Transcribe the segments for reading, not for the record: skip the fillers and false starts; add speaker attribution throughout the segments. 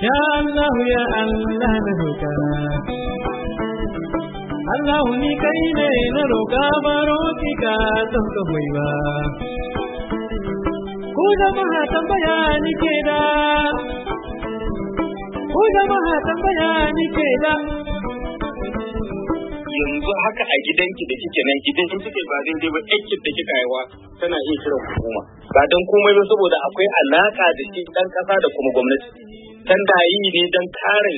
Speaker 1: Ya Allah ya Allah na roƙa Allah ni kai ne na roƙa baro ki ka don ka hoyi ba ku jama'a tambaya ni ke da
Speaker 2: yanzu haka a gidanki da kike nan idan in kike ba daidai ba aikin da kika haihuwa tana iya kiran hukuma ba dan komai ba saboda akwai alaka da shi dan kasa da kuma gwamnati tana yi ne dan kare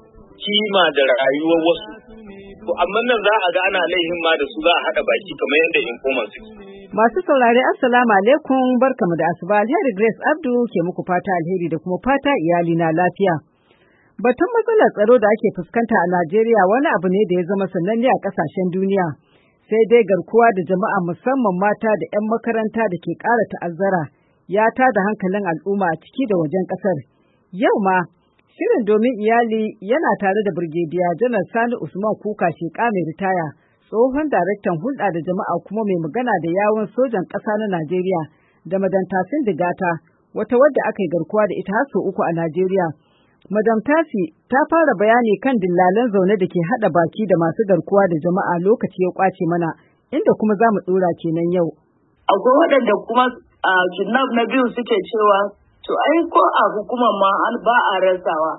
Speaker 2: kima da rayuwar wasu to amma nan za a ga ana laihin ma da su za a hada baki kamar yadda informa suke.
Speaker 3: Masu saurare assalamu alaikum barkamu da asuba alheri Grace Abdu ke muku fata alheri da kuma fata iyali na lafiya. Batun matsalar tsaro da ake fuskanta a Najeriya wani abu ne da ya zama sananne a kasashen duniya. Sai dai garkuwa da jama'a musamman mata da 'yan makaranta da ke ƙara ta'azzara ya tada hankalin al'umma a ciki da wajen ƙasar. Yau ma shirin domin iyali yana tare da Birgediya Janar Sani Usman Kuka Sheka mai ritaya, tsohon daraktan hulɗa da jama'a kuma mai magana da yawun sojan ƙasa na Najeriya da Madam Tasin Digata, wata wadda aka yi garkuwa da ita har sau 3 a Najeriya. Madam Tasi ta fara bayani kan dillalan zaune da ke haɗa baki da masu garkuwa da jama'a lokaci ya kwace mana, inda kuma za mu ɗora kenan yau.
Speaker 4: Akwai waɗanda kuma a kidnap na biyu suke cewa to ai ko a hukumar ma an ba a rasawa.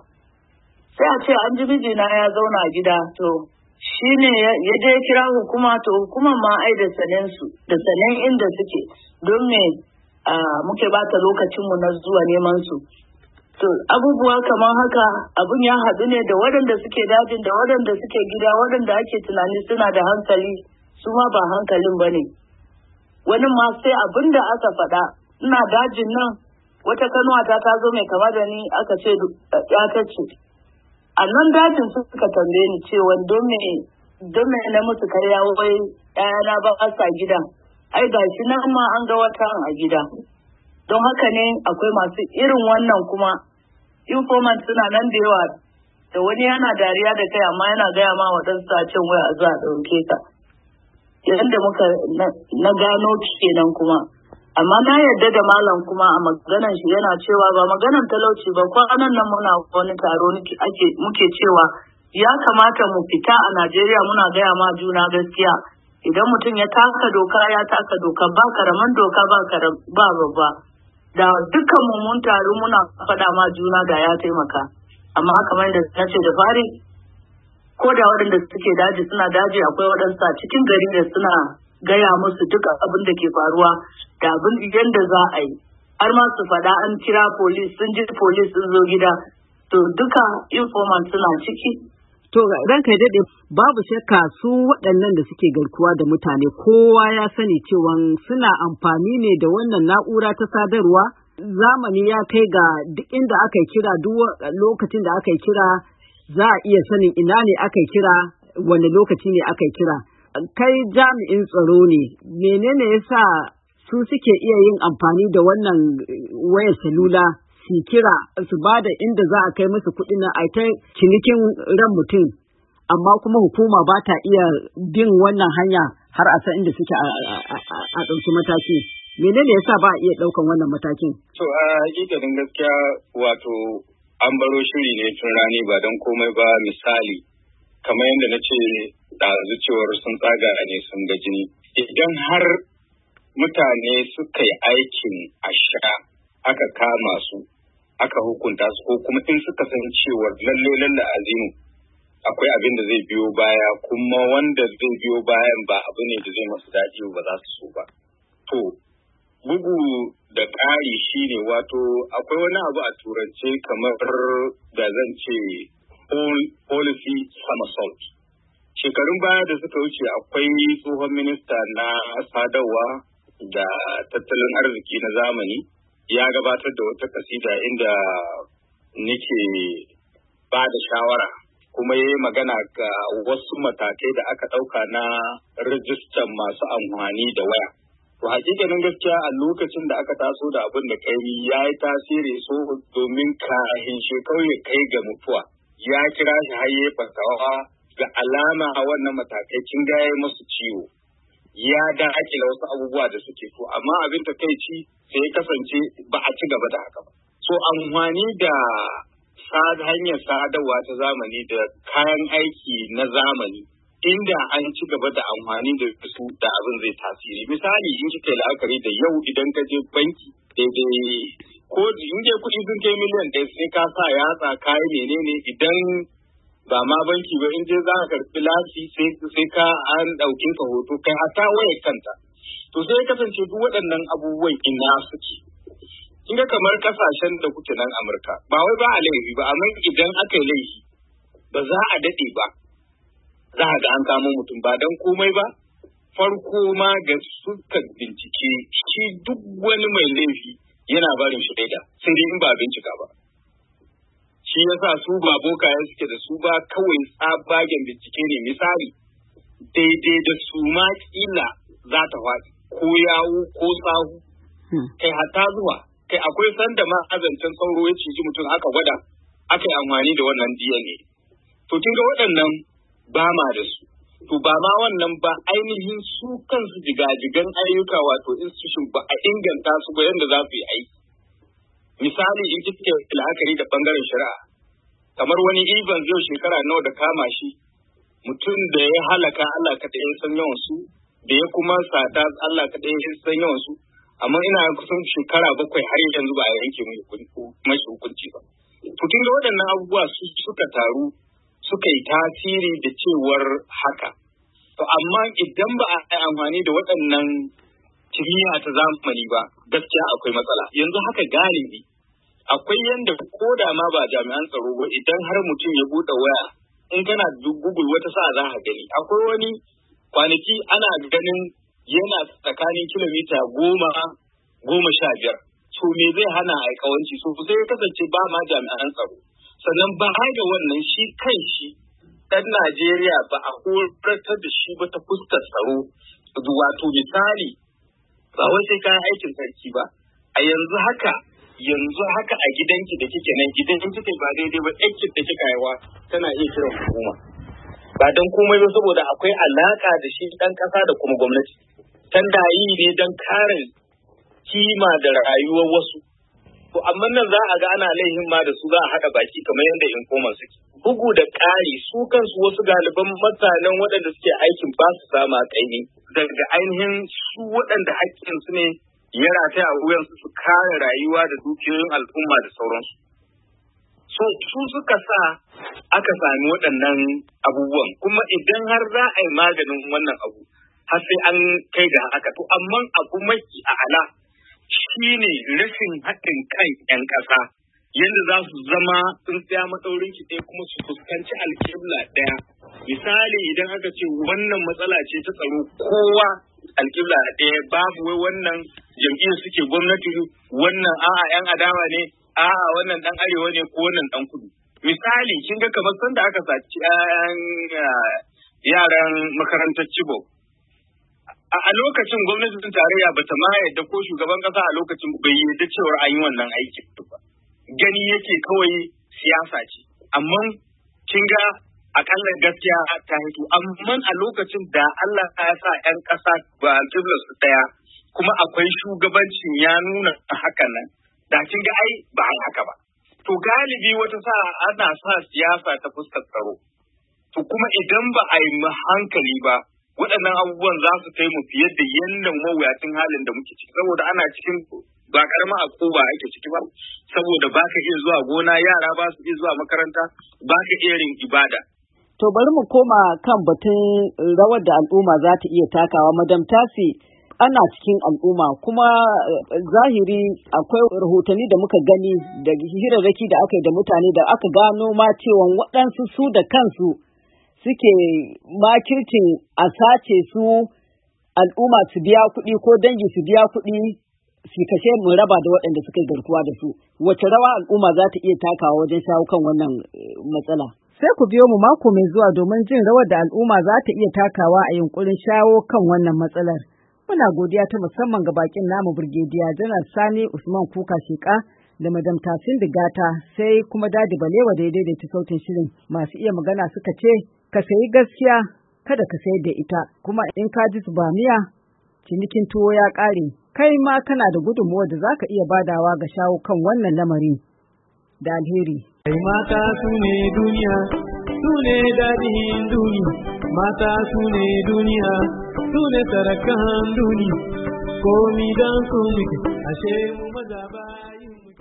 Speaker 4: Sai a ce an ji mijina ya zauna a gida to shi ne ya je kira hukuma to hukumar ma ai da sanen inda suke don me muke bata lokacinmu na zuwa neman su. To abubuwa kamar haka abun ya haɗu ne da waɗanda suke dajin da waɗanda suke gida waɗanda ake tunani suna da hankali su ma ba hankalin ba ne. Wani ma sai abin da aka faɗa ina dajin nan wata kanuwata ta zo mai kama da ni aka ce ya ta ce. A nan dajin suka tambaye ni cewa don me na musu karya wai ɗayana ba sa gida. Ai gashi nan ma an ga wata a gida. Don haka ne akwai masu irin wannan kuma informant suna nan da yawa da wani yana dariya da kai amma yana gaya ma waɗansu a cin waya a zuwa ɗauke ka. Yadda muka na gano kenan kuma. Amma na yarda da malam kuma a maganan shi yana cewa ba maganan talauci ba kwanan nan muna wani taro muke cewa ya kamata mu fita a Najeriya muna gaya ma juna gaskiya. Idan mutum ya taka doka ba karaman doka ba babba. Da dukkan mu mun taru muna faɗa ma juna da ya taimaka. Amma kamar da na ce da fari, ko da waɗanda suke daji suna daji akwai waɗansu a cikin gari da suna gaya musu duka abin da ke faruwa da abin yadda za a yi. Har ma su faɗa an kira polis sun ji polis sun zo gida. To duka informant suna ciki.
Speaker 3: To ranka daɗe babu shakka su waɗannan da suke garkuwa da mutane kowa ya sani cewa suna amfani ne da wannan na'ura ta sadarwa. Zamani ya kai ga duk inda aka yi kira duk lokacin da aka yi kira za a iya sanin ina ne aka yi kira wani lokaci ne aka yi kira. Kai jami'in tsaro ne menene yasa su suke iya yin amfani da wannan wayar salula su kira su ba da inda za a kai musu kuɗi na a ta cinikin ran mutum amma kuma hukuma ba ta iya bin wannan hanya har a san inda suke a ɗauki mataki. Menene yasa ba a iya ɗaukan wannan matakin?
Speaker 2: To a hakikanin gaskiya wato an baro shiri ne tun rani ba don komai ba misali kamar yadda na ce ɗazu cewar sun tsaga ne sun ga jini. Idan har mutane suka yi aikin asha aka kama su aka hukunta su ko kuma in suka san cewa lalle azimu akwai abin da zai biyo baya kuma wanda zai biyo bayan ba abu ne da zai masu daɗi ba za su so ba. To bugu da ƙari shine wato akwai wani abu a turance kamar da zan ce policy somersault. Shekarun baya da suka wuce akwai tsohon minista na sadarwa da tattalin arziki na zamani ya gabatar da wata kasida inda nake ba da shawara kuma ya yi magana ga wasu matakai da aka ɗauka na rijistar masu amfani da waya. To hakikanin gaskiya a lokacin da aka taso da abin da kai ya yi tasiri so domin kahin shekaru ya kai ga mutuwa. Ya kira shi har ya fasawa ga alama a wannan matakai kin ga yayi musu ciwo. Ya da akila wasu abubuwa da suke so amma abin ta kai ci sai kasance ba a ci gaba da haka ba. So amfani da hanyar sadarwa ta zamani da kayan aiki na zamani inda an ci gaba da amfani da su da abin zai tasiri. Misali in kika yi la'akari da yau idan ka je banki daidai ko in je kuɗi sun kai miliyan ɗaya sai ka sa yatsa kayi menene idan ba ma banki ba in je za ka karɓi lasi sai ka an ɗauke ka hoto kai hatta wayar kanta. To sai ya kasance duk waɗannan abubuwan ina suke. In ga kamar kasashen da kuke nan Amurka ba wai ba a laifi ba amma idan aka yi laifi ba za a daɗe ba za a ga an kamo mutum ba don komai ba farko ma ga suka bincike shi duk wani mai laifi yana barin shaida sai dai in ba bincika ba. Shi yasa su ba bokaye suke da su ba kawai tsabagen bincike ne misali daidai da su ma kila za ta faɗi ko yawo ko sahu kai hatta zuwa kai akwai sanda ma azancen sauro ya ciji mutum aka gwada aka yi amfani da wannan DNA. To kin ga waɗannan ba ma da su. To ba ma wannan ba ainihin su kansu jigajigan ayyuka wato institution ba a inganta su ba yadda za su yi aiki. Misali in kike la'akari da bangaren shari'a kamar wani Evans yau shekara nawa da kama shi mutum da ya halaka Allah kaɗai ya san yawan su da ya kuma sata Allah kaɗai ya san yawan su amma ina kusan shekara 7 har yanzu ba a yanke mashi hukunci ba. To kin ga waɗannan abubuwa su suka taru suka yi tasiri da cewar haka. To amma idan ba a yi amfani da waɗannan kimiyya ta zamani ba gaskiya akwai matsala. Yanzu haka galibi akwai yanda ko da ma ba jami'an tsaro ba idan har mutum ya buɗe waya in kana Google wata sa'a za ka gani. Akwai wani kwanaki ana ganin yana tsakanin kilomita 10-15. To me zai hana a kawanci so sai ya kasance ba ma jami'an tsaro. Sannan ba da wannan shi kan shi ɗan Najeriya ba a horatar da shi ba ta fuskar tsaro. Wato misali ba wai sai kayan aikin sarki ba. A yanzu haka a gidanki da kike nan gidan kike ba daidai ba ɗanki da kika haihuwa tana iya kiran hukuma. Ba don komai ba saboda akwai alaka da shi ɗan ƙasa da kuma gwamnati. Tana yi ne don kare kima da rayuwar wasu. To amma nan za a ga ana laihin ma da su za a haɗa baki kamar yadda informal suke. Bugu da ƙari su kansu wasu galiban mutanen waɗanda suke aikin ba su sama kaini daga ainihin su waɗanda haƙƙinsu ne ya rataya a wuyansu su kare rayuwa da dukiyoyin al'umma da sauransu. So su suka sa aka sami waɗannan abubuwan kuma idan har za a yi maganin wannan abu har sai an kai ga haka to amma abu mafi a'ala shine rashin haɗin kan 'yan ƙasa yadda za su zama tsintsiya maɗaurin ki ɗaya kuma su fuskanci alƙibla ɗaya. Misali idan aka ce wannan matsala ce ta tsaro kowa alƙibla ɗaya babu wai wannan jam'iyyar suke gwamnati wannan a'a 'yan adawa ne a'a wannan ɗan arewa ne ko wannan ɗan kudu. Misali kin ga kamar sanda aka saci yaran makarantar Chibok. A lokacin gwamnatin tarayya ba ta ma yadda ko shugaban kasa a lokacin bai yadda cewar an yi wannan aikin ba. Gani yake kawai siyasa ce. Amma kin ga akalla gaskiya ta hito. Amma a lokacin da Allah ya sa 'yan kasa ba kiblar su daya kuma akwai shugabancin ya nuna hakan nan. Da kin ga ai ba a haka ba. To galibi wata sa ana sa siyasa ta fuskar tsaro. To kuma idan ba a yi hankali ba waɗannan abubuwan za su kai mu fiye da yadda mawuyacin halin da muke ciki saboda ana cikin ba karama akuba ake ciki ba saboda ba ka iya zuwa gona yara ba su iya zuwa makaranta ba ka iya yin ibada.
Speaker 3: To bari mu koma kan batun rawar da al'umma za ta iya takawa. Madam Tasi, ana cikin al'umma kuma zahiri akwai rahotanni da muka gani da hirarraki da aka yi da mutane da aka gano ma cewa waɗansu su da kansu suke makircin a sace su al'umma su biya kuɗi ko dangi su biya kuɗi su kashe mu raba da waɗanda suka yi garkuwa da su. Wace rawa al'umma za ta iya takawa wajen shawo kan wannan matsala? Sai ku biyo mu mako mai zuwa domin jin rawar da al'umma za ta iya takawa a yunkurin shawo kan wannan matsalar. Muna godiya ta musamman ga bakin namu Birgediya Janar Sani Usman Kuka Sheka da Madam Tasin Digata sai kuma Dadi Balewa da ya daidaita sautin shirin. Masu iya magana suka ce ka sayi gaskiya kada ka sayar da ita kuma in ka ji su ba miya cinikin tuwo ya ƙare. Kai ma kana da gudunmuwa da za ka iya badawa ga shawo kan wannan lamari. Da alheri.
Speaker 1: Ai mata su ne duniya, su ne daɗin duniya, mata su ne duniya, su ne sarakan duniya, komi don su muke, ashe mu maza bayin mu.